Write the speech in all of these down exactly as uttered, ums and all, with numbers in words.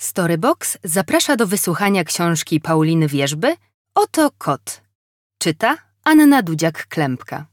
Storybox zaprasza do wysłuchania książki Pauliny Wierzby Oto kot. Czyta Anna Dudziak-Klempka.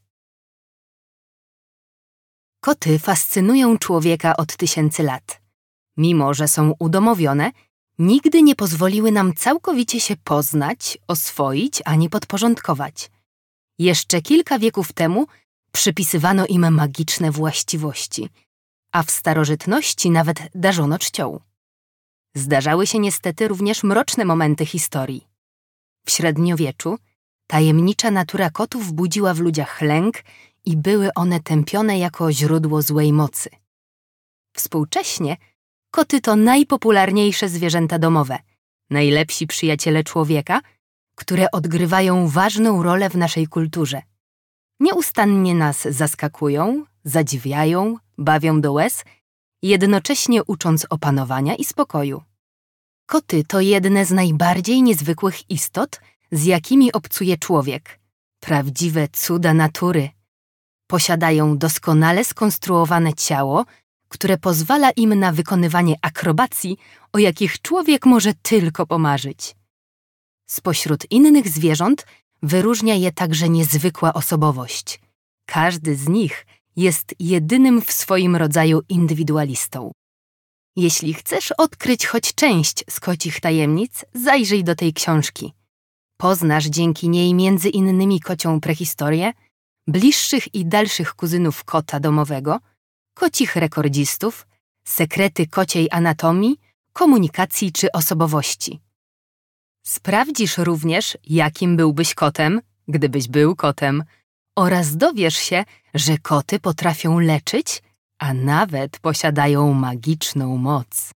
Koty fascynują człowieka od tysięcy lat. Mimo że są udomowione, nigdy nie pozwoliły nam całkowicie się poznać, oswoić ani podporządkować. Jeszcze kilka wieków temu przypisywano im magiczne właściwości, a w starożytności nawet darzono czcią. Zdarzały się niestety również mroczne momenty historii. W średniowieczu tajemnicza natura kotów budziła w ludziach lęk i były one tępione jako źródło złej mocy. Współcześnie koty to najpopularniejsze zwierzęta domowe, najlepsi przyjaciele człowieka, które odgrywają ważną rolę w naszej kulturze. Nieustannie nas zaskakują, zadziwiają, bawią do łez, jednocześnie ucząc opanowania i spokoju. Koty to jedne z najbardziej niezwykłych istot, z jakimi obcuje człowiek. Prawdziwe cuda natury. Posiadają doskonale skonstruowane ciało, które pozwala im na wykonywanie akrobacji, o jakich człowiek może tylko pomarzyć. Spośród innych zwierząt wyróżnia je także niezwykła osobowość. Każdy z nich jest jedynym w swoim rodzaju indywidualistą. Jeśli chcesz odkryć choć część z kocich tajemnic, zajrzyj do tej książki. Poznasz dzięki niej między innymi kocią prehistorię, bliższych i dalszych kuzynów kota domowego, kocich rekordzistów, sekrety kociej anatomii, komunikacji czy osobowości. Sprawdzisz również, jakim byłbyś kotem, gdybyś był kotem, oraz dowiesz się, że koty potrafią leczyć, a nawet posiadają magiczną moc.